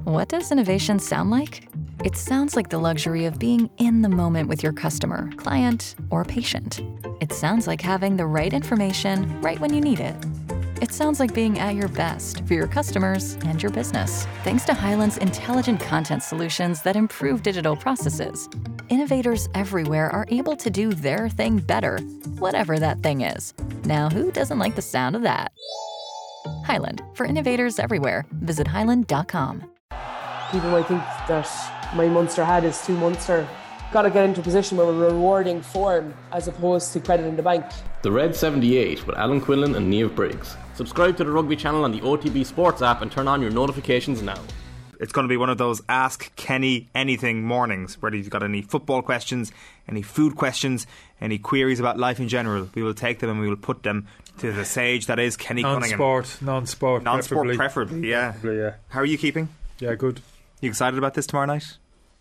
What does innovation sound like? It sounds like the luxury of being in the moment with your customer, client, or patient. It sounds like having the right information right when you need it. It sounds like being at your best for your customers and your business. Thanks to Hyland's intelligent content solutions that improve digital processes, innovators everywhere are able to do their thing better, whatever that thing is. Now, who doesn't like the sound of that? Hyland, for innovators everywhere. Visit hyland.com. People might think that my Munster hat is too Munster. Got to get into a position where we're rewarding form as opposed to credit in the bank. The Red 78 with Alan Quinlan and Niamh Briggs. Subscribe to the Rugby channel on the OTB Sports app and turn on your notifications now. It's going to be one of those Ask Kenny Anything mornings, whether you've got any football questions, any food questions, any queries about life in general. We will take them and we will put them to the sage that is Kenny Cunningham. Non-sport preferably, yeah. How are you keeping? Yeah, good. You excited about this tomorrow night?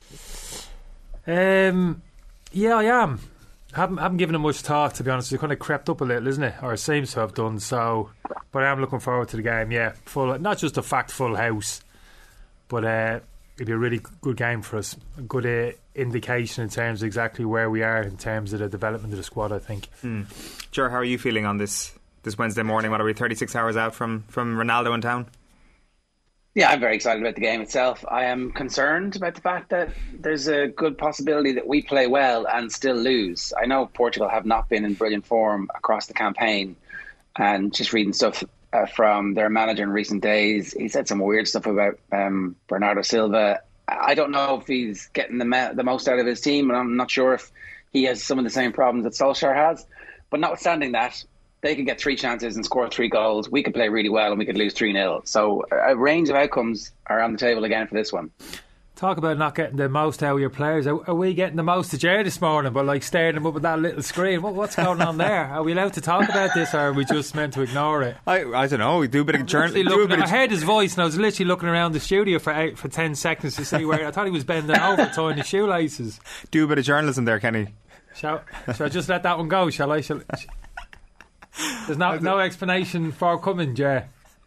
Yeah, I am. Haven't given it much thought, to be honest. It's kind of crept up a little, isn't it? Or it seems to have done. So, but I am looking forward to the game. Yeah, not just a full house, but it'll be a really good game for us. A good indication in terms of exactly where we are in terms of the development of the squad, I think. Ger, how are you feeling on this Wednesday morning? What are we, 36 hours out from Ronaldo in town? Yeah, I'm very excited about the game itself. I am concerned about the fact that there's a good possibility that we play well and still lose. I know Portugal have not been in brilliant form across the campaign, and just reading stuff from their manager in recent days, he said some weird stuff about Bernardo Silva. I don't know if he's getting the most out of his team, and I'm not sure if he has some of the same problems that Solskjaer has. But notwithstanding that, they could get 3 chances and score 3 goals. We could play really well and we could lose 3-0. So a range of outcomes are on the table again for this one. Talk about not getting the most out of your players. Are we getting the most of Jerry this morning, but like staring them up at that little screen? What's going on there? Are we allowed to talk about this, or are we just meant to ignore it? I don't know. We do a bit of journalism. I heard his voice and I was literally looking around the studio for 10 seconds to see where I thought he was bending over tying his shoelaces. Do a bit of journalism there, Kenny. Shall I just let that one go? Shall I? There's no explanation forthcoming, Jay,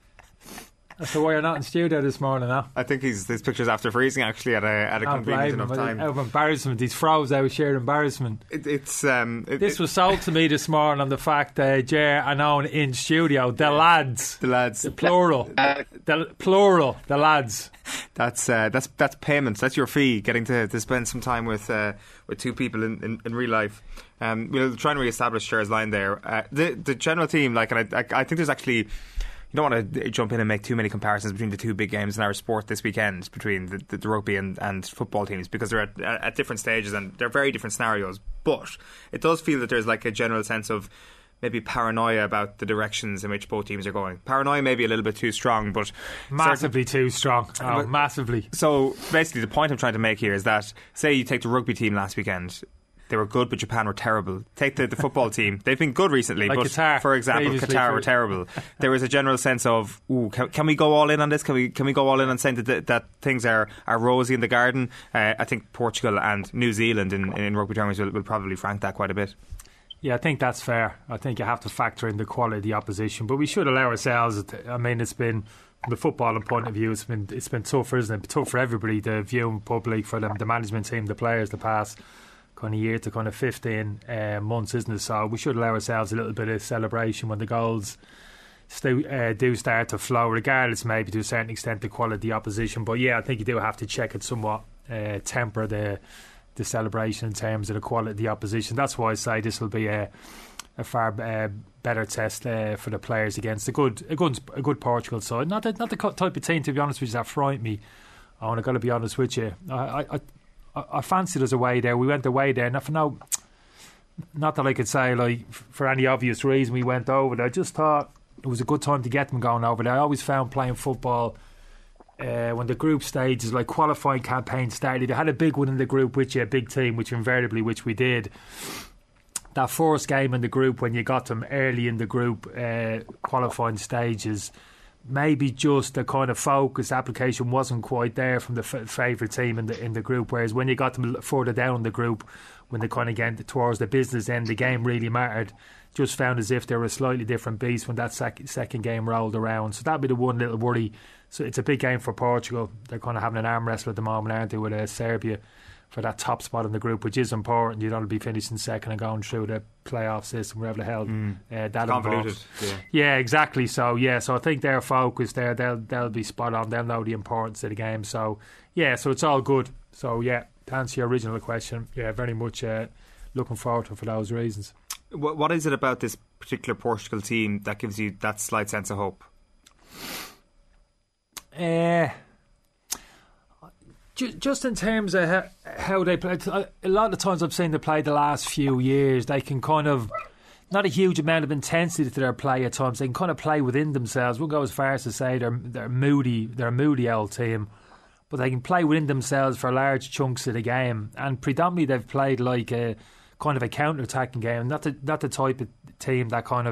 as to why you're not in studio this morning, huh? I think his picture's after freezing, actually, at a convenient enough time. Out of embarrassment. He's froze out of sheer embarrassment. This was sold to me this morning on the fact that Jay and Owen in studio. The lads. The plural. The lads. That's payments. That's your fee, getting to spend some time with 2 people in real life. We'll try and re-establish Cher's line there. The general theme, I think there's actually, you don't want to jump in and make too many comparisons between the 2 big games in our sport this weekend, between the rugby and football teams, because they're at different stages and they're very different scenarios. But it does feel that there's like a general sense of maybe paranoia about the directions in which both teams are going. Paranoia may be a little bit too strong, but massively too strong. Massively. So basically the point I'm trying to make here is that, say you take the rugby team last weekend, they were good, but Japan were terrible. Take the football team. They've been good recently, like but Qatar, for example, Qatar were terrible. There was a general sense of, can we go all in on this? Can we go all in on saying that things are rosy in the garden? I think Portugal and New Zealand in rugby terms will probably frank that quite a bit. Yeah, I think that's fair. I think you have to factor in the quality of the opposition, but we should allow ourselves. I mean, it's been, from the footballing point of view, it's been tougher, isn't it? Tough for everybody, the viewing public, for them, the management team, the players, the past kind of year to kind of 15 months, isn't it? So we should allow ourselves a little bit of celebration when the goals do start to flow, regardless maybe to a certain extent the quality of the opposition. But yeah, I think you do have to check it somewhat, temper the celebration in terms of the quality of the opposition. That's why I say this will be a far better test for the players against a good Portugal side. Not the type of team, to be honest with you, that frightened me. I've got to be honest with you. I fancied us away there. We went away there. Not that I could say like for any obvious reason we went over there. I just thought it was a good time to get them going over there. I always found playing football when the group stages, like qualifying campaign started, they had a big one in the group, which a big team, which we did. That first game in the group, when you got them early in the group qualifying stages, maybe just the kind of focus application wasn't quite there from the favourite team in the group, whereas when you got them further down in the group, when they kind of get towards the business end, the game really mattered. Just found as if they were a slightly different beast when that second game rolled around. So that'd be the one little worry. So it's a big game for Portugal. They're kind of having an arm wrestle at the moment, aren't they, with Serbia for that top spot in the group, which is important. You don't want to be finishing second and going through the playoff system, wherever the hell that convoluted. Yeah, exactly. So I think they're focused there. They'll be spot on. They'll know the importance of the game. So it's all good. So to answer your original question, very much looking forward to it for those reasons. What is it about this particular Portugal team that gives you that slight sense of hope? Just in terms of how they play, a lot of the times I've seen they play the last few years, they can kind of, not a huge amount of intensity to their play at times. They can kind of play within themselves. We'll go as far as to say they're a moody old team, but they can play within themselves for large chunks of the game. And predominantly they've played like a kind of a counter-attacking game, not the type of team that kind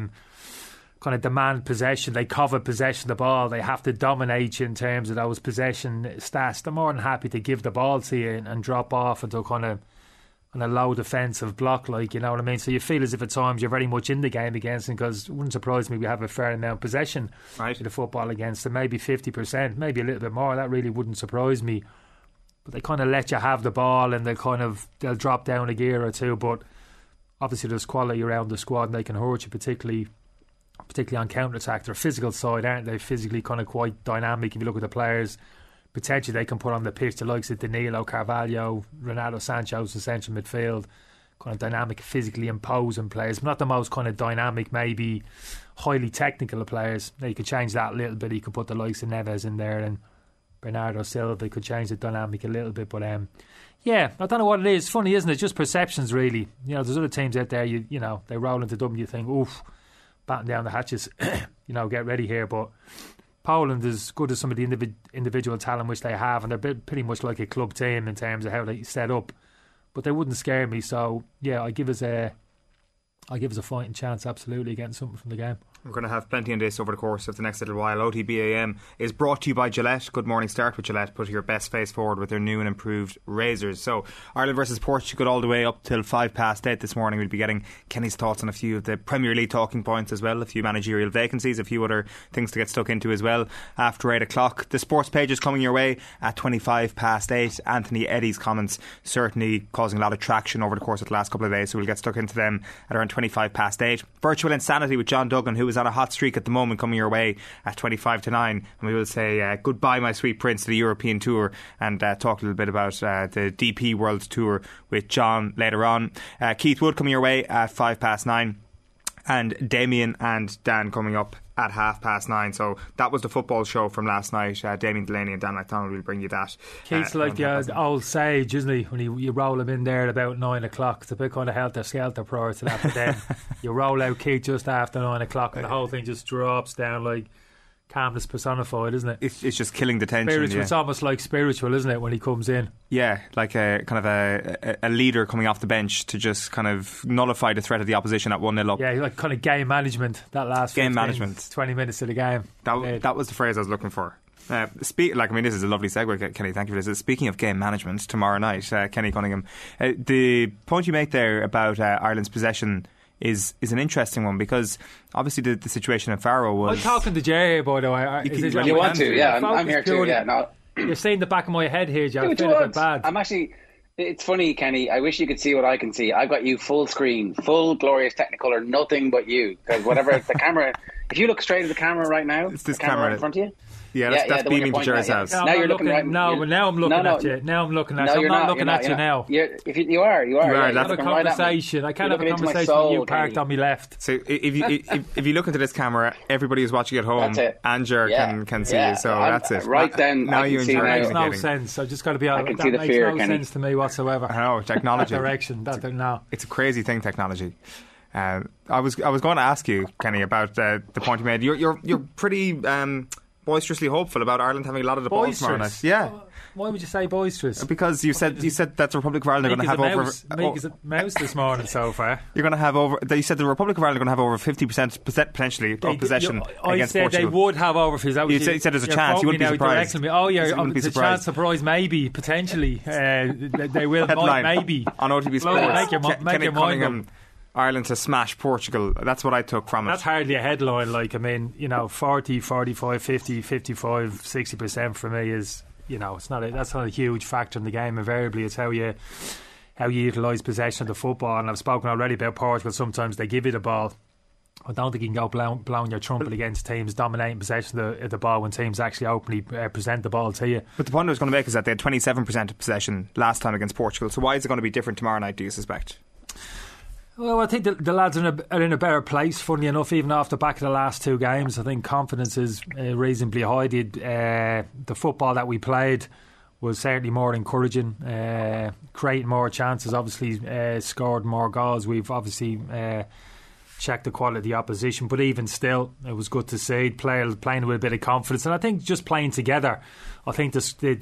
of demand possession. They covet possession of the ball. They have to dominate you in terms of those possession stats. They're more than happy to give the ball to you and drop off into a kind of low defensive block, like, you know what I mean? So you feel as if at times you're very much in the game against them, because it wouldn't surprise me we have a fair amount of possession in the football against them, maybe 50%, maybe a little bit more. That really wouldn't surprise me. But they kind of let you have the ball and they'll drop down a gear or two. But obviously there's quality around the squad and they can hurt you, particularly on counter-attack. They're a physical side, aren't they? Physically kind of quite dynamic. If you look at the players potentially they can put on the pitch, the likes of Danilo, Carvalho, Renato Sancho's in central midfield, kind of dynamic, physically imposing players. Not the most kind of dynamic, maybe highly technical players. Now you could change that a little bit. You could put the likes of Neves in there and Bernardo Silva. They could change the dynamic a little bit, but I don't know what it is. It's funny, isn't it? Just perceptions, really. You know, there's other teams out there. You know, they roll into Dublin. You think, oof, batten down the hatches. Get ready here. But Poland, as good as some of the individual talent which they have, and they're pretty much like a club team in terms of how they set up. But they wouldn't scare me. So I give us a fighting chance, absolutely, getting something from the game. We're going to have plenty on this over the course of the next little while. OTBAM is brought to you by Gillette. Good morning start with Gillette. Put your best face forward with their new and improved razors. So Ireland versus Portugal all the way up till 8:05 this morning. We'll be getting Kenny's thoughts on a few of the Premier League talking points as well, a few managerial vacancies, a few other things to get stuck into as well after 8 o'clock. The sports page is coming your way at 8:25. Anthony Eddy's comments certainly causing a lot of traction over the course of the last couple of days, so we'll get stuck into them at around 8:25. Virtual Insanity with John Duggan, who is on a hot streak at the moment, coming your way at 8:25. And we will say goodbye, my sweet prince, to the European Tour, and talk a little bit about the DP World Tour with John later on. Keith Wood coming your way at 9:05, and Damien and Dan coming up at 9:30. So that was the football show from last night. Damien Delaney and Dan McDonald will bring you that. Keith's like the old sage, isn't he? When you roll him in there at about 9 o'clock, it's a bit kind of helter-skelter prior to that, but then you roll out Keith just after 9 o'clock and the whole thing just drops down like calmness personified, isn't it? It's just killing the tension. Spiritual, It's almost like spiritual, isn't it, when he comes in? Yeah, like a kind of a leader coming off the bench to just kind of nullify the threat of the opposition at 1-0 up. Yeah, like kind of game management, that last 20 minutes of the game. That was the phrase I was looking for. This is a lovely segue, Kenny, thank you for this. Speaking of game management, tomorrow night, Kenny Cunningham, the point you make there about Ireland's possession is an interesting one, because obviously the situation in Faro was... I'm talking to Jay, by the way. You want to? Yeah, I'm here too. Yeah, no. You're seeing the back of my head here, Joe. I'm actually... It's funny, Kenny. I wish you could see what I can see. I've got you full screen, full glorious Technicolor, nothing but you. Because whatever the camera... If you look straight at the camera right now, it's this camera in front of you... Yeah, that's beaming to Jerry's house. Now you're looking right. No, but now I'm looking at you. Now I'm looking at you. I'm not looking at you now. You are. You have a conversation. I can't have a conversation with you parked on my left. So if you look into this camera, everybody who's watching at home, and Jer can see you. So that's it. Right then, now you enjoy. That makes no sense. I've just got to be honest. That makes no sense to me whatsoever. I know, technology. That direction. It's a crazy thing, technology. I was going to ask you, Kenny, about the point you made. You're pretty boisterously hopeful about Ireland having a lot of the ball tomorrow night. Yeah. Why would you say boisterous? Because you said that the Republic of Ireland are going to have over. Meek is a mouse this morning so far. You're going to have over. You said the Republic of Ireland are going to have over 50% potentially of possession against Portugal. I said they would have over 50%. You said there's a chance. You wouldn't be surprised. There's a chance, surprise, maybe, potentially. They will. Maybe on OTB Sports. Make your mind up. Ireland to smash Portugal. That's what I took from it. That's hardly a headline. 40, 45, 50, 55, 60% for me is, that's not a huge factor in the game. Invariably, it's how you utilise possession of the football. And I've spoken already about Portugal. Sometimes they give you the ball. I don't think you can go blowing your trumpet against teams dominating possession of the ball when teams actually openly present the ball to you. But the point I was going to make is that they had 27% of possession last time against Portugal. So why is it going to be different tomorrow night, do you suspect? Well, I think the lads are in a better place, funnily enough, even off the back of the last two games. I think confidence is reasonably high. The football that we played was certainly more encouraging, creating more chances, obviously scored more goals. We've obviously checked the quality of the opposition, but even still, it was good to see playing with a bit of confidence. And I think just playing together, I think certainly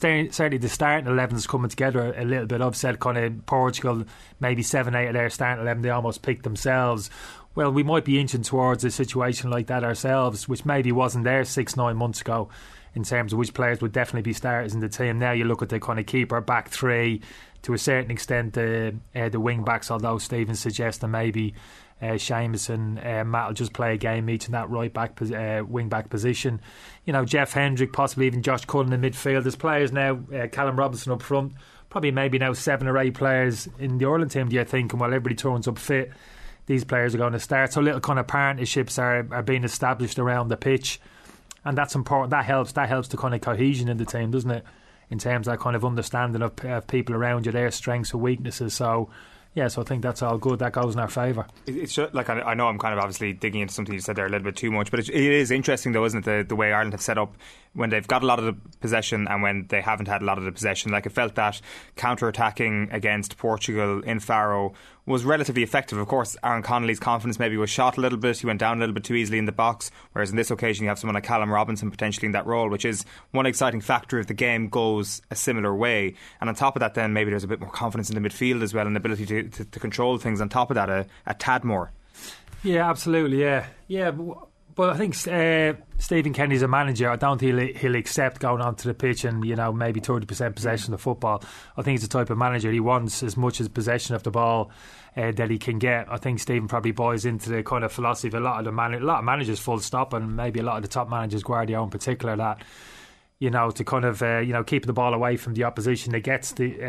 the starting 11 is coming together a little bit. I've said kind of Portugal, maybe 7-8 of their starting 11, they almost picked themselves. Well, we might be inching towards a situation like that ourselves, which maybe wasn't there 6-9 months ago in terms of which players would definitely be starters in the team. Now you look at the kind of keeper, back three, to a certain extent the wing backs, although Stephen suggested maybe Seamus and Matt will just play a game each in that right back wing back position. Jeff Hendrick, possibly even Josh Cullen in midfield. There's players now, Callum Robinson up front, probably maybe now 7 or 8 players in the Ireland team, do you think? And while everybody turns up fit, these players are going to start. So little kind of partnerships are being established around the pitch, and that's important. That helps the kind of cohesion in the team, doesn't it? In terms of that kind of understanding of people around you, their strengths and weaknesses. So I think that's all good. That goes in our favour. It's just, I know I'm kind of obviously digging into something you said there a little bit too much, but it is interesting though, isn't it, the way Ireland have set up when they've got a lot of the possession and when they haven't had a lot of the possession. Like, it felt that counter-attacking against Portugal in Faro was relatively effective. Of course, Aaron Connolly's confidence maybe was shot a little bit. He went down a little bit too easily in the box, whereas in this occasion you have someone like Callum Robinson potentially in that role, which is one exciting factor if the game goes a similar way. And on top of that, then maybe there's a bit more confidence in the midfield as well, and the ability to control things on top of that a tad more. Yeah, absolutely, yeah. But I think Stephen Kenny's a manager. I don't think he'll accept going onto the pitch and maybe 30% possession of football. I think he's the type of manager, he wants as much as possession of the ball that he can get. I think Stephen probably buys into the kind of philosophy of a lot of managers, full stop, and maybe a lot of the top managers, Guardiola in particular, that to kind of keep the ball away from the opposition negates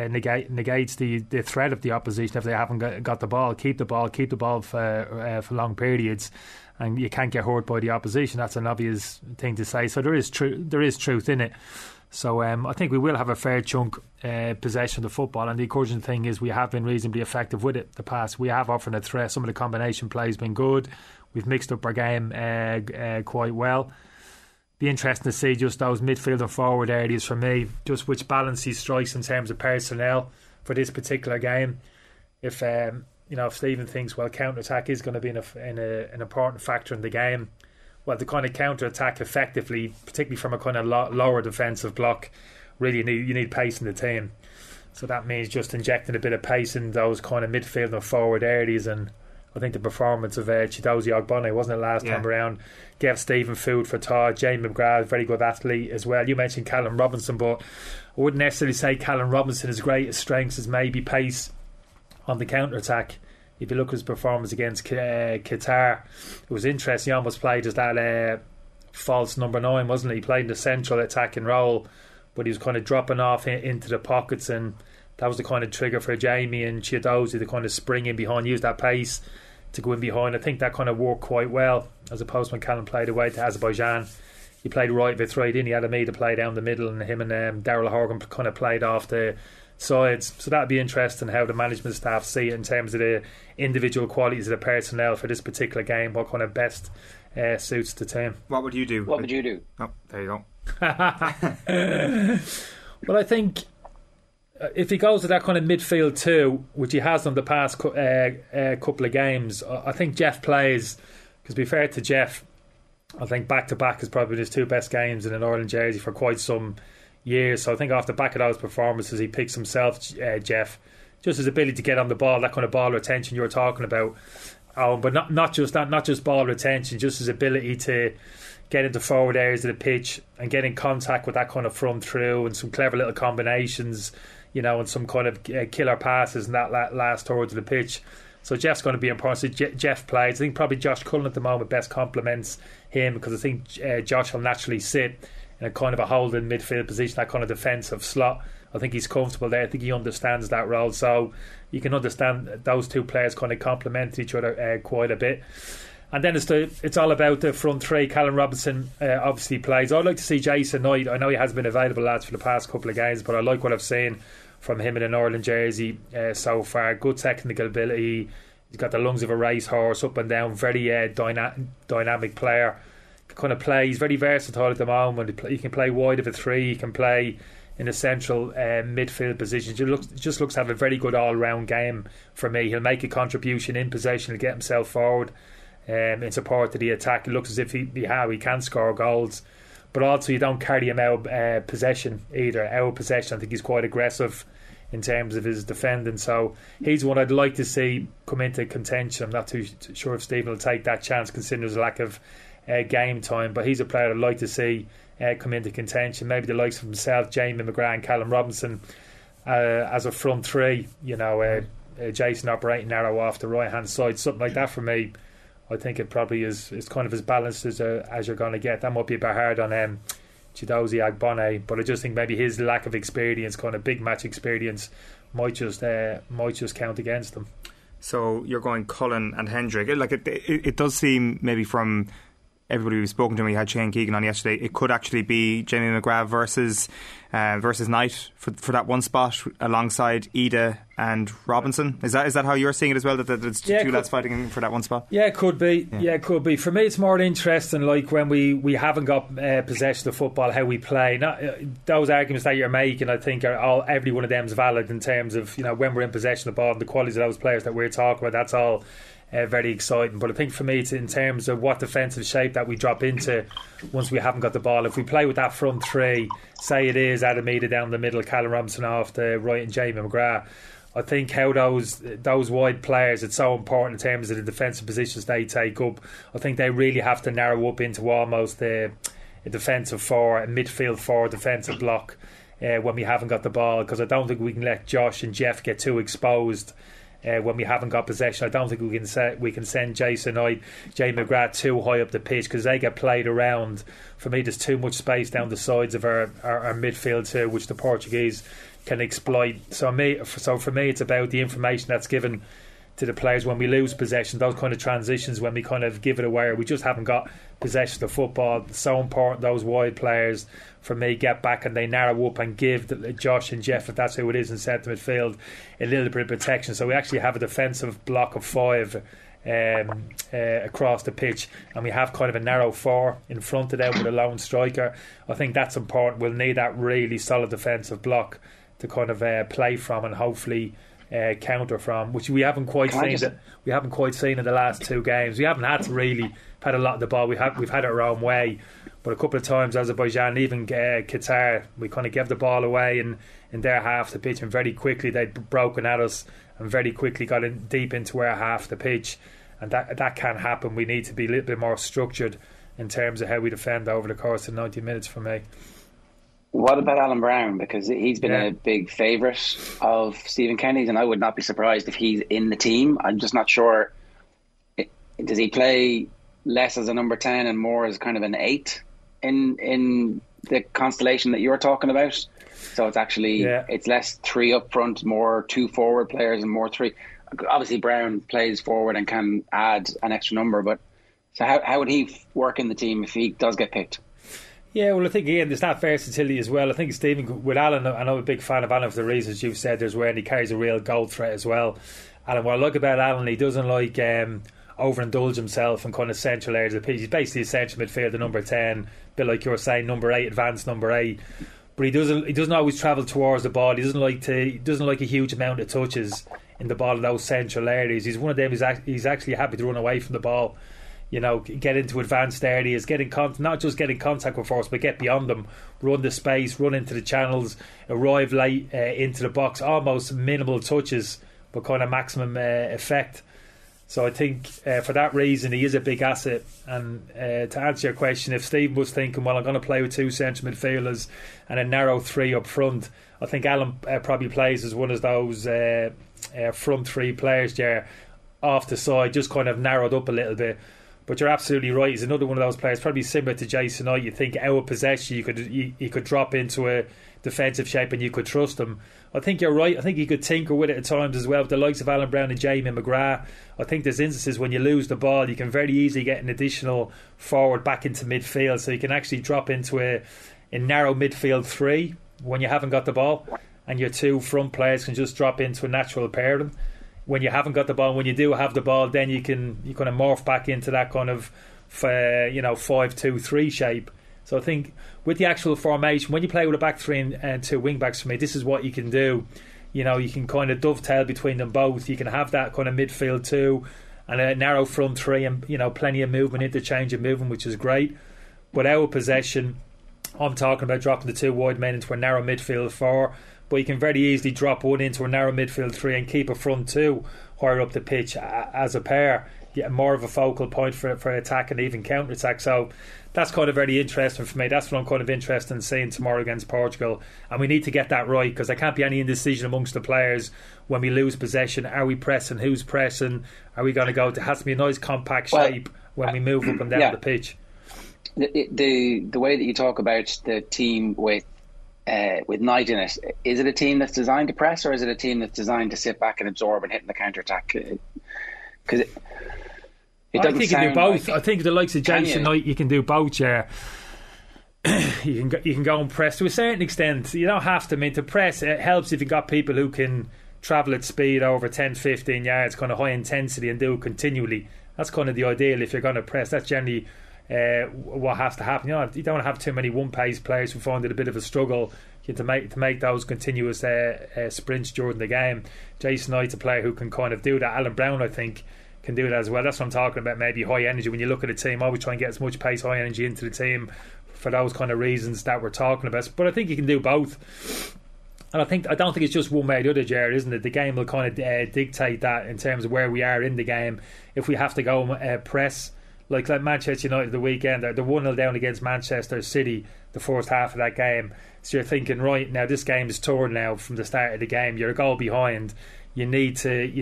the threat of the opposition if they haven't got the ball. Keep the ball for long periods, and you can't get hurt by the opposition. That's an obvious thing to say. So there is truth in it. So I think we will have a fair chunk possession of the football, and the encouraging thing is we have been reasonably effective with it. The past, we have offered a threat. Some of the combination play has been good. We've mixed up our game quite well. Be interesting to see just those midfield and forward areas for me, just which balance he strikes in terms of personnel for this particular game. If Stephen thinks counter-attack is going to be an important factor in the game, well, to kind of counter-attack effectively, particularly from a kind of lower defensive block, really you need pace in the team. So that means just injecting a bit of pace in those kind of midfield and forward areas. And I think the performance of Chidozie Ogbonne, wasn't it, last time around, gave Stephen food for thought. Jamie McGrath, very good athlete as well. You mentioned Callum Robinson, but I wouldn't necessarily say Callum Robinson is greatest strengths as maybe pace on the counter-attack. If you look at his performance against Qatar, it was interesting. He almost played as that false number 9, wasn't he? He played in the central attacking role, but he was kind of dropping off into the pockets, and that was the kind of trigger for Jamie and Chidozie to kind of spring in behind, use that pace to go in behind. I think that kind of worked quite well, as opposed to when Callum played away to Azerbaijan. He played right of it, right in. He had a me to play down the middle, and him and Daryl Horgan kind of played off the sides. So that'd be interesting how the management staff see it in terms of the individual qualities of the personnel for this particular game, what kind of best suits the team. What would you do? Oh, there you go. Well, I think if he goes to that kind of midfield too, which he has done the past couple of games, I think Jeff plays, because to be fair to Jeff, I think back-to-back is probably his 2 best games in an Ireland jersey for quite some years. So I think off the back of those performances, he picks himself, Jeff. Just his ability to get on the ball, that kind of ball retention you were talking about. But not just that, not just ball retention, just his ability to get into forward areas of the pitch and get in contact with that kind of front through, and some clever little combinations, and some kind of killer passes in that last third of the pitch. So Jeff's going to be important. So Jeff plays. I think probably Josh Cullen at the moment best complements him, because I think Josh will naturally sit in a kind of a holding midfield position, that kind of defensive slot. I think he's comfortable there. I think he understands that role. So you can understand those 2 players kind of complement each other quite a bit. And then it's all about the front 3. Callum Robinson obviously plays. I'd like to see Jason Knight. I know he hasn't been available, lads, for the past couple of games, but I like what I've seen from him in an Ireland jersey so far. Good technical ability. He's got the lungs of a racehorse, up and down. Very dynamic player. Kind of play. He's very versatile at the moment. He can play wide of a 3. He can play in a central midfield position. Just looks to have a very good all-round game for me. He'll make a contribution in possession. He'll get himself forward in support of the attack. It looks as if he can score goals. But also you don't carry him out possession either. Out possession, I think he's quite aggressive in terms of his defending. So he's one I'd like to see come into contention. I'm not too sure if Stephen will take that chance, considering there's a lack of game time. But he's a player I'd like to see come into contention. Maybe the likes of himself, Jamie McGrath and Callum Robinson as a front 3. Jason operating narrow off the right hand side, something like that for me. I think it probably is kind of as balanced as you're going to get. That might be a bit hard on Chidozie Agbonne, but I just think maybe his lack of experience, kind of big match experience, might just count against him. So you're going Cullen and Hendrick. It does seem, maybe from everybody we've spoken to, we had Shane Keegan on yesterday, it could actually be Jamie McGrath versus Knight for that one spot alongside Ida and Robinson. Is that how you're seeing it as well, that it's 2 lads fighting for that one spot? Yeah, it could be. Yeah, it could be. For me, it's more interesting, like when we haven't got possession of football, how we play. Not those arguments that you're making, I think every one of them is valid in terms of when we're in possession of the ball and the qualities of those players that we're talking about. That's all very exciting. But I think for me, it's in terms of what defensive shape that we drop into once we haven't got the ball. If we play with that front 3, say it is Adam Ida down the middle, Callum Robinson off the right and Jamie McGrath, I think how those wide players, it's so important in terms of the defensive positions they take up. I think they really have to narrow up into almost a defensive 4, a midfield 4 defensive block when we haven't got the ball, because I don't think we can let Josh and Jeff get too exposed when we haven't got possession. I don't think we can send Jason Knight, Jamie McGrath too high up the pitch, because they get played around. For me, there's too much space down the sides of our midfield too, which the Portuguese can exploit. So for me, it's about the information that's given to the players when we lose possession, those kind of transitions when we kind of give it away, or we just haven't got possession of the football. It's so important those wide players, for me, get back and they narrow up and give Josh and Jeff, if that's who it is in centre midfield, a little bit of protection. So we actually have a defensive block of 5 across the pitch, and we have kind of a narrow 4 in front of them with a lone striker. I think that's important. We'll need that really solid defensive block to kind of play from and hopefully counter from, which we haven't quite seen. We haven't quite seen in the last 2 games. We haven't had to really had a lot of the ball. We've had it our own way, but a couple of times Azerbaijan, even Qatar, we kind of gave the ball away in their half the pitch, and very quickly they'd broken at us and very quickly got in deep into our half the pitch, and that can happen. We need to be a little bit more structured in terms of how we defend over the course of 90 minutes for me. What about Alan Brown? Because he's been a big favourite of Stephen Kenny's, and I would not be surprised if he's in the team. I'm just not sure. Does he play less as a number 10 and more as kind of an 8 in the constellation that you're talking about? So it's actually it's less 3 up front, more 2 forward players and more 3. Obviously Brown plays forward and can add an extra number, but so how would he work in the team if he does get picked? Yeah, well, I think again there's that versatility as well. I think Stephen, with Alan, I'm a big fan of Alan for the reasons you've said. There's where he carries a real goal threat as well. Alan, what I like about Alan, he doesn't like overindulge himself in kind of central areas of the pitch. He's basically a central midfielder, number 10, a bit like you were saying, number 8, advanced number 8. But he doesn't always travel towards the ball. He doesn't like a huge amount of touches in the ball in those central areas. He's one of them. He's actually happy to run away from the ball get into advanced areas, not just get in contact with force, but get beyond them, run the space, run into the channels, arrive late into the box, almost minimal touches, but kind of maximum effect. So I think for that reason he is a big asset. And to answer your question, if Steve was thinking, well, I'm going to play with 2 central midfielders and a narrow 3 up front, I think Alan probably plays as one of those front 3 players there, off the side, just kind of narrowed up a little bit. But you're absolutely right, he's another one of those players, probably similar to Jason Knight. You think out of possession, you could drop into a defensive shape and you could trust him. I think you're right. I think he could tinker with it at times as well, with the likes of Alan Brown and Jamie McGrath. I think there's instances when you lose the ball, you can very easily get an additional forward back into midfield, so you can actually drop into a narrow midfield 3 when you haven't got the ball, and your 2 front players can just drop into a natural pairing when you haven't got the ball. When you do have the ball, then you kind of morph back into that kind of 5-2-3 shape. So I think with the actual formation, when you play with a back 3 and 2 wing backs, for me, this is what you can do. You can kind of dovetail between them both. You can have that kind of midfield 2 and a narrow front 3, and plenty of movement, interchange of movement, which is great. But our possession, I'm talking about dropping the 2 wide men into a narrow midfield 4, but you can very easily drop one into a narrow midfield 3 and keep a front 2 higher up the pitch as a pair. Yeah, more of a focal point for attack and even counter attack. So that's kind of very interesting for me. That's what I'm kind of interested in seeing tomorrow against Portugal, and we need to get that right, because there can't be any indecision amongst the players when we lose possession. Are we pressing? Who's pressing? Are we going to go? There has to be a nice compact shape when we move up and down the pitch. The way that you talk about the team with Knight in it, is it a team that's designed to press, or is it a team that's designed to sit back and absorb and hit in the counter attack? Because I think you can do both. I think the likes of Jason Knight, you can do both. Yeah, you can go and press to a certain extent. You don't have to. I mean, to press, it helps if you've got people who can travel at speed over 10-15 yards, kind of high intensity, and do it continually. That's kind of the ideal if you're going to press. That's generally what has to happen. You don't have too many one-pace players who find it a bit of a struggle to make those continuous sprints during the game. Jason Knight's a player who can kind of do that. Alan Brown, I think, can do that as well. That's what I'm talking about, maybe high energy. When you look at a team, always try and get as much pace, high energy into the team for those kind of reasons that we're talking about. But I think you can do both. And I don't think it's just one way or the other, Jared, isn't it? The game will kind of dictate that in terms of where we are in the game. If we have to go press, like Manchester United the weekend, they're 1-0 down against Manchester City the first half of that game. So you're thinking, right, now this game is torn now from the start of the game. You're a goal behind. You need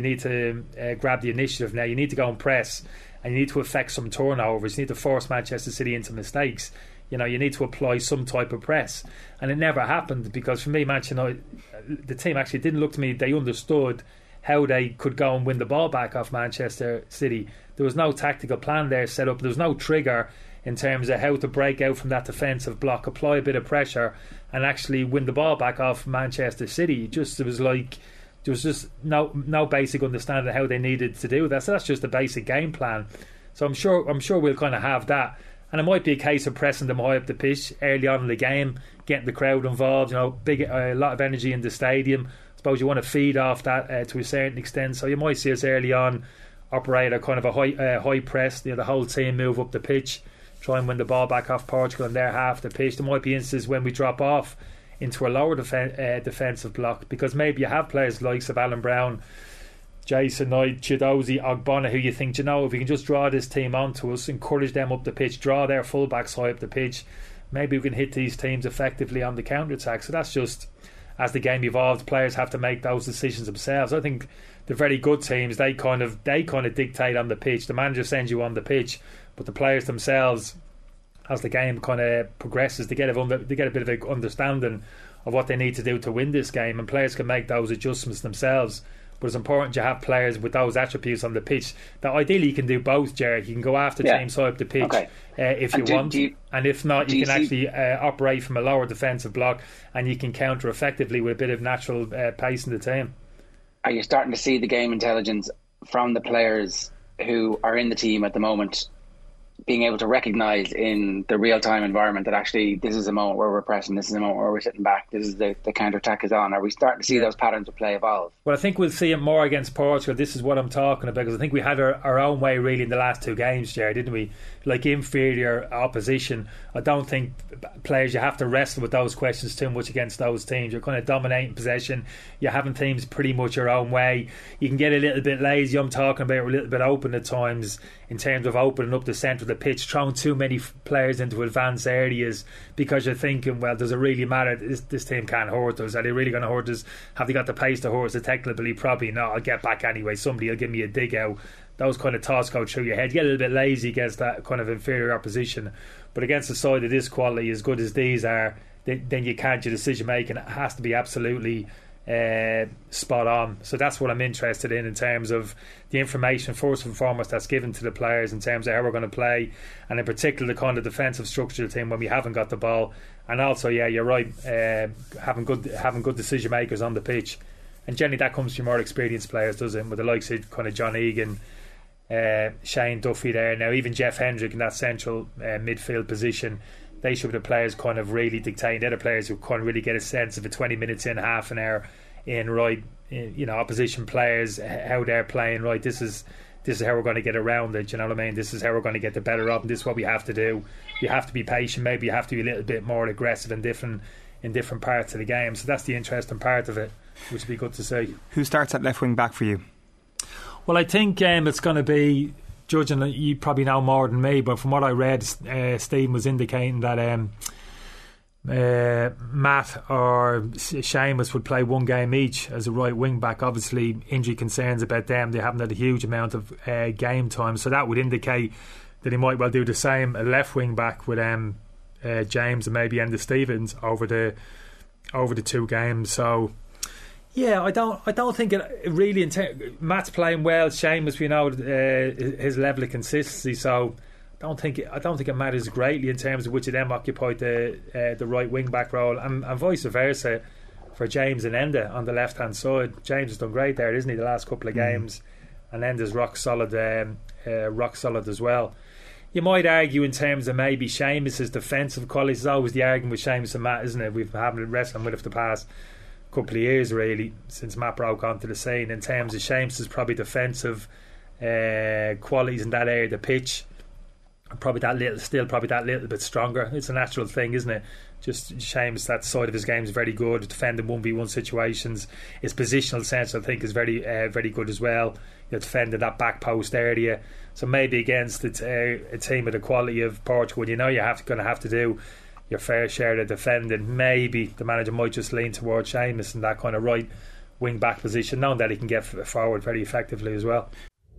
to grab the initiative now. You need to go and press, and you need to affect some turnovers. You need to force Manchester City into mistakes. You need to apply some type of press, and it never happened, because for me, Manchester United, the team actually didn't look to me. They understood how they could go and win the ball back off Manchester City. There was no tactical plan there set up. There was no trigger in terms of how to break out from that defensive block, apply a bit of pressure, and actually win the ball back off Manchester City. There was just no basic understanding of how they needed to do that. So that's just a basic game plan. So I'm sure we'll kind of have that, and it might be a case of pressing them high up the pitch early on in the game, getting the crowd involved. A lot of energy in the stadium. I suppose you want to feed off that to a certain extent. So you might see us early on operate a kind of a high press. The whole team move up the pitch, try and win the ball back off Portugal in their half the pitch. There might be instances when we drop off into a lower defensive block, because maybe you have players like Alan Brown, Jason Knight, Chidozie, Ogbonna, who you think, if we can just draw this team onto us, encourage them up the pitch, draw their fullbacks high up the pitch, maybe we can hit these teams effectively on the counter attack. So that's just, as the game evolves, players have to make those decisions themselves. I think the very good teams, they kind of dictate on the pitch. The manager sends you on the pitch, but the players themselves, as the game kind of progresses, they get a bit of an understanding of what they need to do to win this game, and players can make those adjustments themselves. But it's important you have players with those attributes on the pitch. That ideally you can do both, Jared. You can go after teams high up the pitch if you want, and if not, you can actually operate from a lower defensive block, and you can counter effectively with a bit of natural pace in the team. Are you starting to see the game intelligence from the players who are in the team at the moment being able to recognise in the real-time environment that actually this is a moment where we're pressing, this is a moment where we're sitting back, this is the counter-attack is on. Are we starting to see those patterns of play evolve? Well, I think we'll see it more against Portugal. This is what I'm talking about, because I think we had our own way really in the last two games, Jerry, didn't we? Like inferior opposition. I don't think players, you have to wrestle with those questions too much against those teams. You're kind of dominating possession. You're having teams pretty much your own way. You can get a little bit lazy. I'm talking about a little bit open at times in terms of opening up the centre of the pitch, throwing too many players into advanced areas because you're thinking, well, does it really matter? This team can't hurt us. Are they really going to hurt us? Have they got the pace to hurt us? Technically, probably not. I'll get back anyway. Somebody will give me a dig out. Those kind of thoughts go through your head. You get a little bit lazy against that kind of inferior opposition. But against a side of this quality, as good as these are, then you can't. Your decision making has to be absolutely spot on. So that's what I'm interested in terms of the information first and foremost that's given to the players in terms of how we're going to play, and in particular the kind of defensive structure of the team when we haven't got the ball. And also, yeah, you're right, having good decision makers on the pitch. And generally that comes from more experienced players, doesn't it? With the likes of kind of John Egan, Shane Duffy there now, even Jeff Hendrick in that central midfield position. They should be the players kind of really dictating. They're the players who kind of really get a sense of it 20 minutes in, half an hour in, right, you know, opposition players, how they're playing, right, this is how we're going to get around it, you know what I mean? This is how we're going to get the better of, and this is what we have to do. You have to be patient, maybe you have to be a little bit more aggressive in different parts of the game. So that's the interesting part of it, which would be good to see. Who starts at left wing back for you? Well, I think it's going to be, judging, you probably know more than me, but from what I read, Stephen was indicating that Matt or Seamus would play one game each as a right wing back. Obviously injury concerns about them, they haven't had a huge amount of game time, so that would indicate that he might well do the same at left wing back with James and maybe Enda Stevens over the two games. So yeah, I don't think it really. Matt's playing well. Seamus, we know his level of consistency. So I don't think it matters greatly in terms of which of them occupied the right wing back role, and vice versa for James and Enda on the left hand side. James has done great there, isn't he? The last couple of games, and Enda's rock solid as well. You might argue in terms of maybe Seamus's defensive qualities. It's always the argument with Seamus and Matt, isn't it? We've been wrestling with it for the past couple of years really since Matt broke onto the scene. In terms of Seamus's probably defensive qualities in that area of the pitch, probably that little bit stronger. It's a natural thing, isn't it? Just Seamus, that side of his game is very good, defending 1v1 situations. His positional sense I think is very very good as well. Defending that back post area. So maybe against a team of the quality of Portugal, you know you're going to have to do your fair share of defending. Maybe the manager might just lean towards Seamus in that kind of right wing back position, knowing that he can get forward very effectively as well.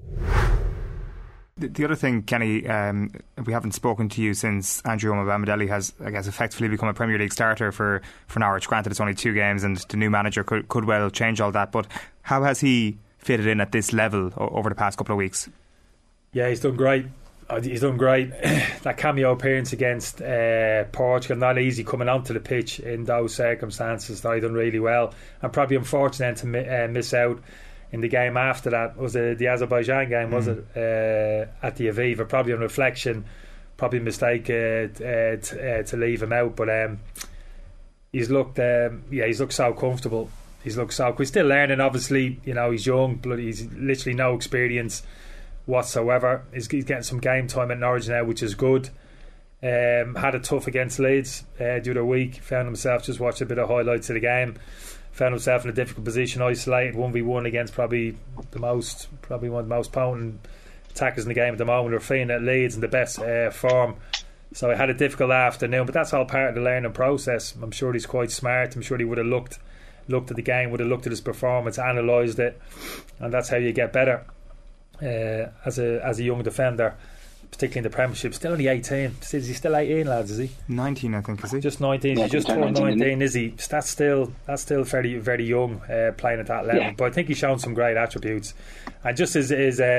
The other thing, Kenny, we haven't spoken to you since Andrew Omobamidele has, I guess, effectively become a Premier League starter for Norwich. Granted, it's only 2 games and the new manager could well change all that, but how has he fitted in at this level over the past couple of weeks? Yeah, he's done great. That cameo appearance against Portugal, not easy coming onto the pitch in those circumstances. That he done really well, and probably unfortunate to miss out in the game after that. Was it the Azerbaijan game? Was it at the Aviva? Probably on reflection, probably a mistake to leave him out. But he's looked so comfortable. He's still learning. Obviously, you know, he's young, but he's literally no experience whatsoever. He's getting some game time at Norwich now, which is good. Had it tough against Leeds during the week. Found himself, just watched a bit of highlights of the game, found himself in a difficult position, isolated 1v1 against probably one of the most potent attackers in the game at the moment. We're feeling at Leeds in the best form. So I had a difficult afternoon, but that's all part of the learning process. I'm sure he's quite smart. I'm sure he would have looked at the game, would have looked at his performance, analysed it, and that's how you get better as a young defender, particularly in the Premiership. Still only 18. Is he still 18, lads? Is he 19? I think, is he just 19? Yeah, he just turned 19, is he? That's still very very young, playing at that level. Yeah. But I think he's shown some great attributes, and just his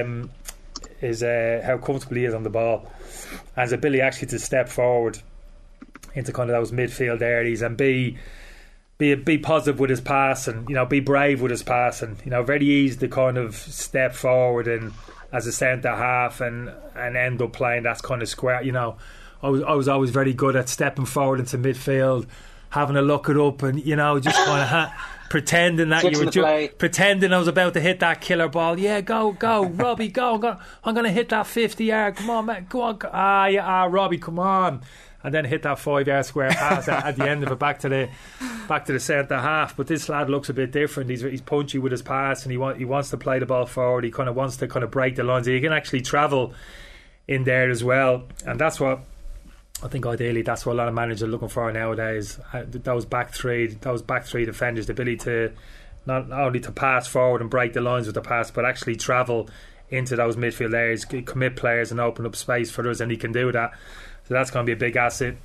how comfortable he is on the ball, and his ability actually to step forward into kind of those midfield areas and be positive with his passing, you know, be brave with his passing, you know, very easy to kind of step forward and as a centre half and end up playing that kind of square. You know, I was always very good at stepping forward into midfield, having a look it up, and you know, just kind of pretending that you were pretending I was about to hit that killer ball. Yeah, go, Robbie, go! I'm going to hit that 50-yard. Come on, man, go on! Robbie, come on! And then hit that 5-yard square pass at the end of it back to the centre half. But this lad looks a bit different. He's punchy with his pass, and he wants to play the ball forward. He kind of wants to break the lines. He can actually travel in there as well, and that's what I think ideally that's what a lot of managers are looking for nowadays. Those back three defenders, the ability to not only to pass forward and break the lines with the pass, but actually travel into those midfield areas, commit players and open up space for others, and he can do that. So that's going to be a big asset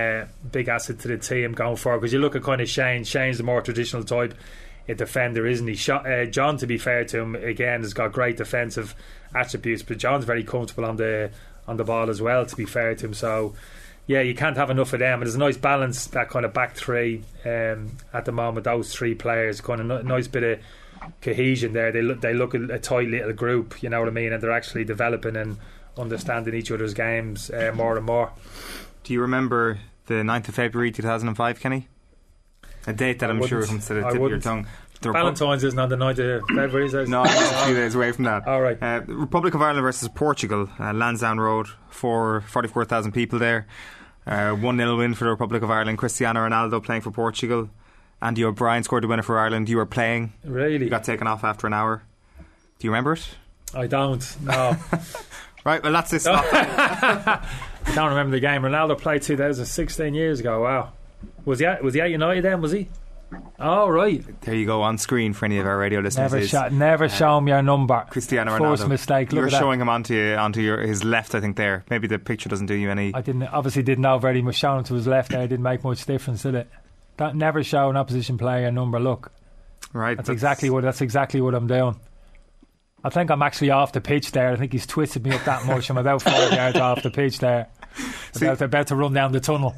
to the team going forward. Because you look at kind of Shane's the more traditional type defender, isn't he? John, to be fair to him, again has got great defensive attributes, but John's very comfortable on the ball as well, to be fair to him. So yeah, you can't have enough of them, and there's a nice balance, that kind of back three at the moment. Those three players, kind of nice bit of cohesion there. They look a tight little group, you know what I mean, and they're actually developing and understanding each other's games more and more. Do you remember the 9th of February 2005, Kenny? A date that I'm sure comes to the tip of your tongue. Valentine's isn't on the 9th of February, is it? No, it's a few days away from that. All right. Republic of Ireland versus Portugal, Lansdowne Road, 44,000 people there. 1-0 win for the Republic of Ireland. Cristiano Ronaldo playing for Portugal. Andy O'Brien scored the winner for Ireland. You were playing. Really? You got taken off after an hour. Do you remember it? I don't, no. Right, well that's this. I don't remember the game. Ronaldo played 2016 years ago. Wow. Was he at United then, was he? Oh, right. There you go, on screen for any of our radio listeners. Never show him your number. Cristiano Ronaldo. First mistake. You're showing him onto his left, I think, there. Maybe the picture doesn't do you any. I didn't know very much. Showing him to his left there didn't make much difference, did it? Never show an opposition player your number. Look. Right. That's exactly what I'm doing. I think I'm actually off the pitch there. I think he's twisted me up that much. I'm about 5 yards off the pitch there. About to run down the tunnel.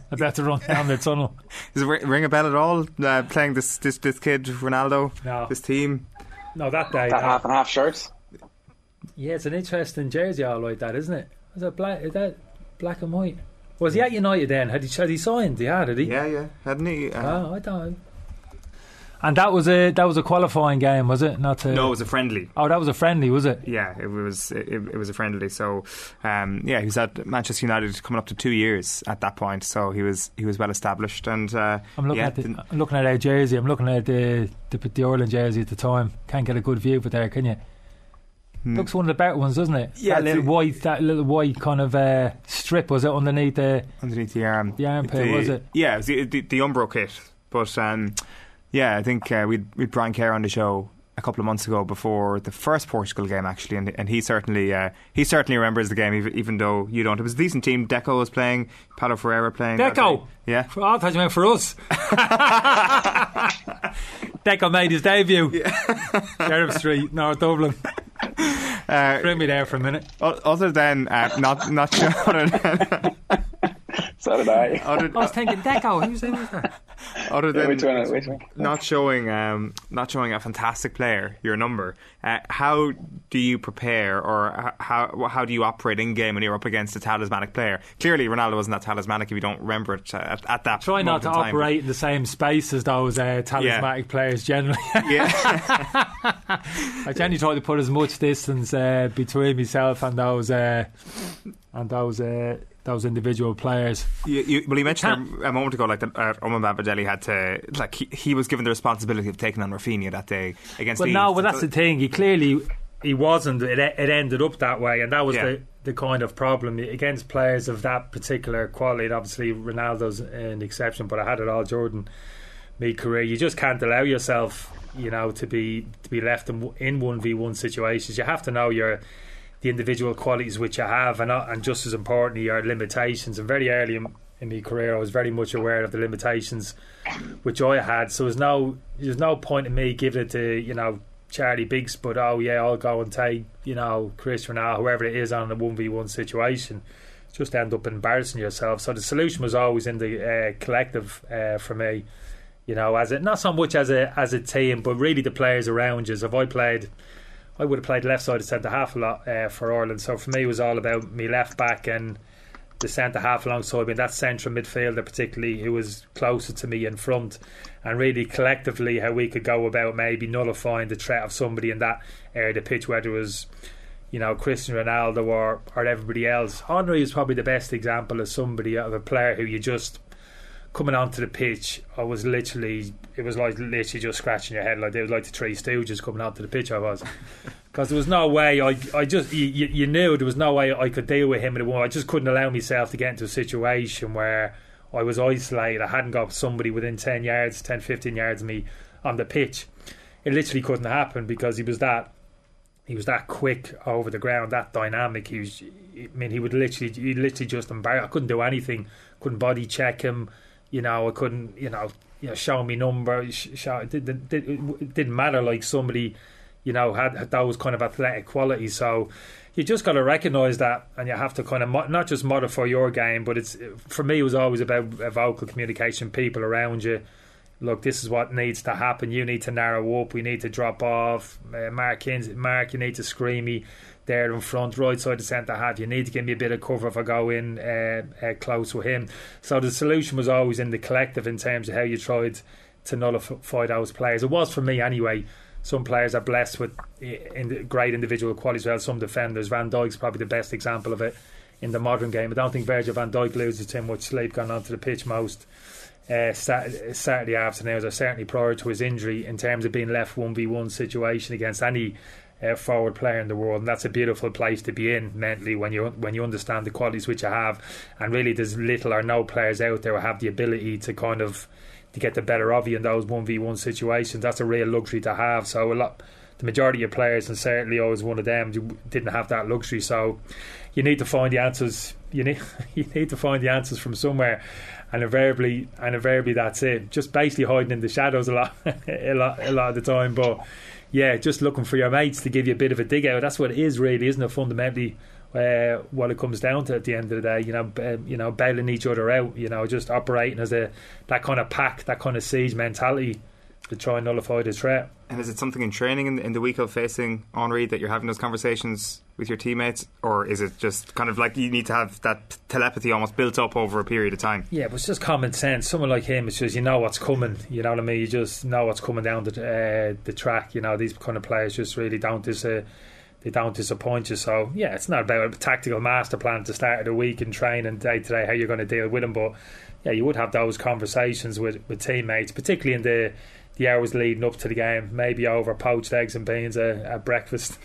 Does it ring a bell at all? Playing this kid Ronaldo, no. This team. No, that day. That half and half shirts. Yeah, it's an interesting jersey, all like that, isn't it? Is that black and white? Was he at United then? Had he signed? Had he? Yeah, hadn't he? I don't. And that was a qualifying game, was it? No, it was a friendly. Oh, that was a friendly, was it? Yeah, it was a friendly. So, he was at Manchester United coming up to 2 years at that point. So he was well established. And I'm looking at our jersey. I'm looking at the Ireland jersey at the time. Can't get a good view of it there, can you? Looks one of the better ones, doesn't it? Yeah, that little white kind of strip, was it underneath the arm? The armpit, was it? Yeah, it was the Umbro kit. But yeah, I think we'd Brian Kerr on the show a couple of months ago before the first Portugal game, actually, and he certainly remembers the game, even though you don't. It was a decent team. Deco was playing, Paulo Ferreira playing. Deco? Yeah. I thought you meant for us. Deco made his debut. Sheriff Street, North Dublin. Threw me there for a minute. Other than not sure. So did I. I was thinking Deco. Who's that? Other than which one? not showing a fantastic player your number, how do you prepare, or how do you operate in game when you're up against a talismanic player? Clearly, Ronaldo wasn't that talismanic if you don't remember it at that. Try not to operate in the same space as those talismanic players generally. Yeah. I generally try to put as much distance between myself and those individual players. You mentioned a moment ago, like that Oman Babadelli had to, like he was given the responsibility of taking on Rafinha that day against. But that's the thing. He wasn't. It ended up that way, and that was the kind of problem against players of that particular quality. And obviously, Ronaldo's an exception, but I had it all Jordan mid-career. You just can't allow yourself, to be left in 1v1 situations. You have to know the individual qualities which you have, and just as importantly, your limitations. And very early in my career, I was very much aware of the limitations which I had. So there's no point in me giving it to Charlie Biggs, but I'll go and take Chris Ronaldo, whoever it is, on a 1v1 situation. Just end up embarrassing yourself. So the solution was always in the collective for me. Not so much as a team, but really the players around you. So if I played I would have played left side of centre half a lot for Ireland. So for me, it was all about me left back and the centre half alongside me, that central midfielder particularly, who was closer to me in front, and really collectively how we could go about maybe nullifying the threat of somebody in that area of the pitch, whether it was, you know, Cristiano Ronaldo or everybody else. Henry is probably the best example of somebody, of a player who you just coming onto the pitch, it was like literally just scratching your head, like they was like the Three Stooges coming onto the pitch. I was, because there was no way I just you knew there was no way I could deal with him in the one. I just couldn't allow myself to get into a situation where I was isolated. I hadn't got somebody within 10 yards, 10, 15 yards of me on the pitch. It literally couldn't happen because he was that quick over the ground, that dynamic. He would literally just embarrass. I couldn't do anything. Couldn't body check him. You know, I couldn't, show me number. It didn't matter. Like somebody, had those kind of athletic qualities. So you just got to recognise that, and you have to kind of not just modify your game, but for me, it was always about vocal communication. People around you. Look, this is what needs to happen. You need to narrow up. We need to drop off. Mark, you need to screen me there in front, right side of centre half. You need to give me a bit of cover if I go in close with him. So the solution was always in the collective in terms of how you tried to nullify those players. It was for me anyway. Some players are blessed with great individual qualities, well, some defenders. Van Dijk's probably the best example of it in the modern game. I don't think Virgil van Dijk loses too much sleep going onto the pitch most Saturday afternoons, or certainly prior to his injury, in terms of being left 1v1 situation against any forward player in the world. And that's a beautiful place to be in mentally when you understand the qualities which you have. And really there's little or no players out there who have the ability to get the better of you in those 1v1 situations. That's a real luxury to have. So the majority of players, and certainly I was one of them, didn't have that luxury. So you need to find the answers. You need to find the answers from somewhere, and invariably that's it. Just basically hiding in the shadows a lot of the time. But yeah, just looking for your mates to give you a bit of a dig out. That's what it is, really, isn't it? Fundamentally, what it comes down to at the end of the day, bailing each other out. Just operating as that kind of pack, that kind of siege mentality to try and nullify the threat. And is it something in training in the week of facing Henry that you're having those conversations with your teammates, or is it just kind of like you need to have that telepathy almost built up over a period of time? Yeah, but it's just common sense. Someone like him, it's just, you know what's coming. You know what I mean? You just know what's coming down the track. These kind of players just really don't disappoint you. So yeah, it's not about a tactical master plan at the start of the week and training day to day how you're going to deal with them. But yeah, you would have those conversations with teammates, particularly in the hours leading up to the game, maybe over poached eggs and beans at breakfast.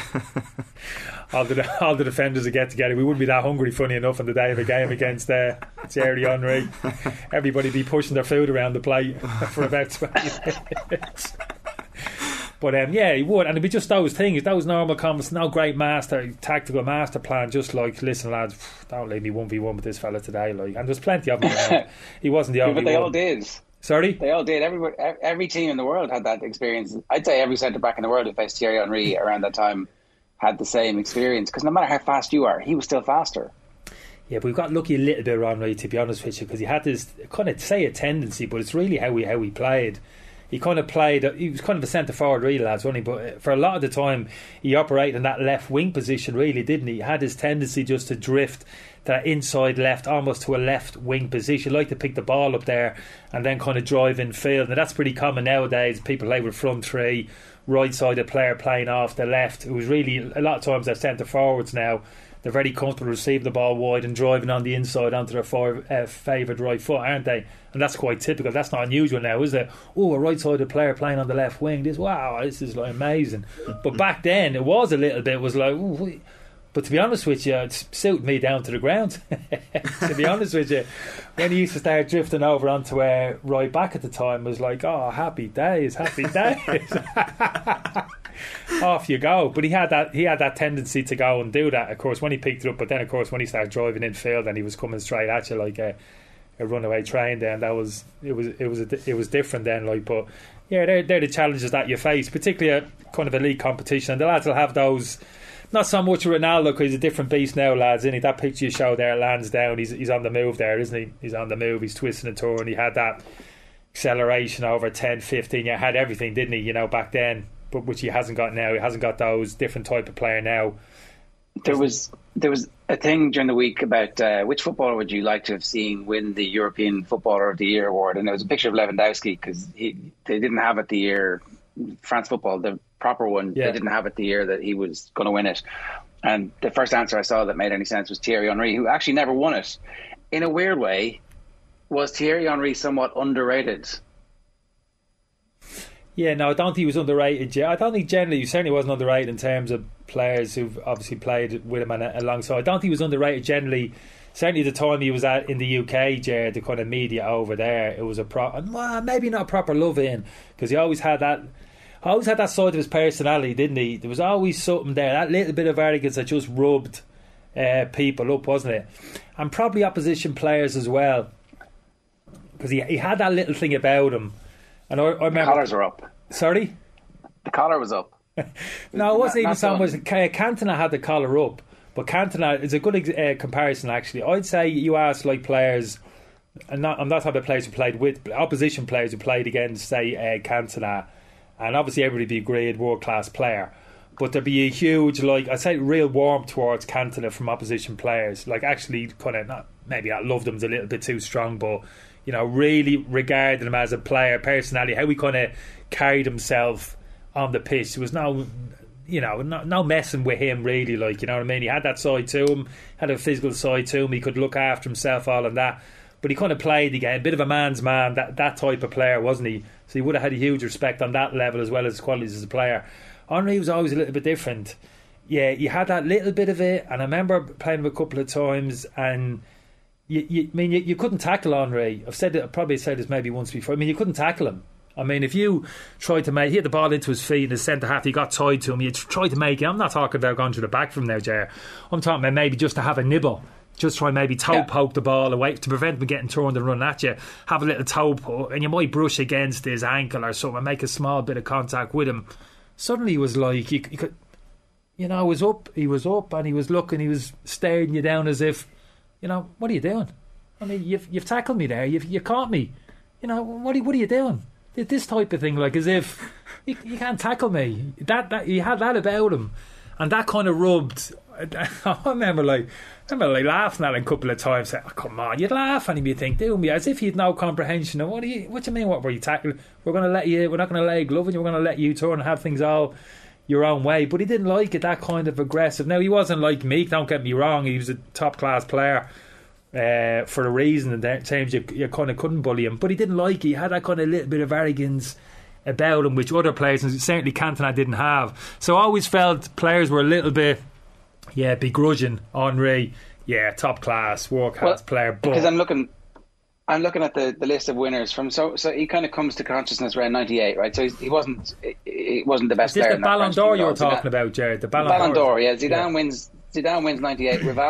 all the defenders would get together. We wouldn't be that hungry, funny enough, on the day of a game against Thierry Henry. Everybody be pushing their food around the plate for about 20 minutes. But yeah, he would, and it'd be just those things, those normal comments. No great tactical master plan. Just like, listen, lads, don't leave me 1v1 with this fella today. And there's plenty of them around. He wasn't the only one. But they all did. Sorry? They all did. Every team in the world had that experience. I'd say every centre back in the world who faced Thierry Henry around that time had the same experience, because no matter how fast you are, he was still faster. Yeah, but we've got lucky a little bit around Henry, to be honest with you, because he had this kind of, say, a tendency, but it's really how he played. He kind of played, he was kind of a centre forward, really, lads, wasn't he? But for a lot of the time, he operated in that left wing position, really, didn't he? He had his tendency just to drift that inside left, almost to a left wing position. Like to pick the ball up there and then kind of drive in field. And that's pretty common nowadays. People play with front three, right sided player playing off the left. It was really, a lot of times they're centre forwards now. They're very comfortable receiving the ball wide and driving on the inside onto their favoured right foot, aren't they? And that's quite typical. That's not unusual now, is it? Oh, a right-sided player playing on the left wing. This is like amazing. But back then, it was a little bit, was like, ooh. But to be honest with you, it suited me down to the ground. To be honest with you, when he used to start drifting over onto right back at the time, it was like, oh, happy days. Off you go. But he had that tendency to go and do that, of course, when he picked it up. But then, of course, when he started driving in field and he was coming straight at you like a runaway train, then it was different then. But yeah, they're the challenges that you face, particularly a kind of elite competition. And the lads will have those. Not so much Ronaldo, because he's a different beast now, lads, isn't he? That picture you show there, Lansdowne, he's on the move there, isn't he? He's on the move, he's twisting and turning. He had that acceleration over 10, 15. You had everything, didn't he, back then. but which he hasn't got now. He hasn't got those different type of player now. There was a thing during the week about which footballer would you like to have seen win the European Footballer of the Year award, and there was a picture of Lewandowski because they didn't have it the year France Football, the proper one. They didn't have it the year that he was going to win it. And the first answer I saw that made any sense was Thierry Henry, who actually never won it. In a weird way, was Thierry Henry somewhat underrated? Yeah, no, I don't think he was underrated. I don't think generally he certainly wasn't underrated in terms of players who've obviously played with him and alongside. I don't think he was underrated generally. Certainly the time he was at in the UK, Jared, the kind of media over there, it was maybe not a proper love in, because he always had that side of his personality, didn't he? There was always something there, that little bit of arrogance that just rubbed people up, wasn't it? And probably opposition players as well, because he had that little thing about him. And I remember the collars were up. Sorry? The collar was up. No, it wasn't even so much. Cantona had the collar up, but Cantona is a good comparison actually. I'd say you ask like players, and I'm not talking about players who played with opposition players who played against, say, Cantona, and obviously everybody would be a great world class player, but there'd be a huge, like I'd say, real warmth towards Cantona from opposition players. Like actually, kind of not loved him is a little bit too strong, but really regarded him as a player, personality, how he kind of carried himself on the pitch. There was no messing with him really, like, you know what I mean? He had that side to him, had a physical side to him, he could look after himself, all of that, but he kind of played again, a bit of a man's man, that type of player, wasn't he? So he would have had a huge respect on that level as well as his qualities as a player. Henry was always a little bit different. Yeah, you had that little bit of it, and I remember playing him a couple of times, and you couldn't tackle Henry. I've probably said this maybe once before. I mean, you couldn't tackle him. I mean, if you tried to he had the ball into his feet in his centre half, he got tied to him, you tried to make it. I'm not talking about going to the back from there, Jar. I'm talking about maybe just to have a nibble. Just try and maybe poke the ball away to prevent him getting turned and run at you. Have a little toe poke, and you might brush against his ankle or something and make a small bit of contact with him. Suddenly he was like, he could, he was up and he was looking, he was staring you down as if, what are you doing? I mean, you've tackled me there, you caught me. What are you doing? This type of thing, like as if you can't tackle me. That he had that about him, and that kind of rubbed. I remember laughing at him a couple of times. Saying, come on, you'd laugh at him, you think, do me, as if you'd no comprehension of what do you mean? What were you tackling? We're not going to lay a glove on you. We're going to let you turn and have things all your own way. But he didn't like it, that kind of aggressive. Now he wasn't like Meek. Don't get me wrong. He was a top class player. For a reason, and at times you kind of couldn't bully him, but he didn't like it. He had that kind of little bit of arrogance about him, which other players, and certainly Cantona, didn't have. So I always felt players were a little bit, begrudging Henry. Yeah, top class, world class player. But because I'm looking at the list of winners from so he kind of comes to consciousness around 98, right? So he wasn't the best player. Is this the Ballon d'Or you were talking about, Jared? The Ballon d'Or, yeah. Zidane wins 98.